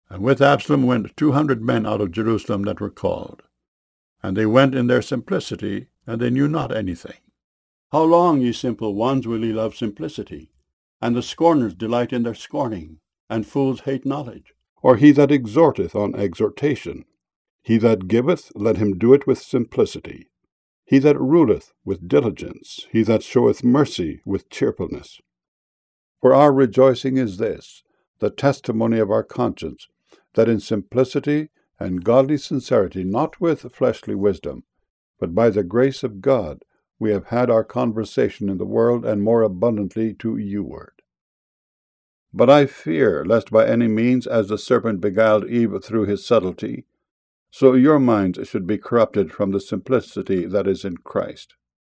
And with Absalom went 200 men out of Jerusalem that were called. And they went in their simplicity, and they knew not anything. How long, ye simple ones, will ye love simplicity? And the scorners delight in their scorning, and fools hate knowledge. Or he that exhorteth on exhortation? He that giveth, let him do it with simplicity. He that ruleth, with diligence. He that showeth mercy, with cheerfulness. For our rejoicing is this, the testimony of our conscience, that in simplicity and godly sincerity, not with fleshly wisdom, but by the grace of God, we have had our conversation in the world, and more abundantly to youward. But I fear, lest by any means, as the serpent beguiled Eve through his subtlety, so your minds should be corrupted from the simplicity that is in Christ.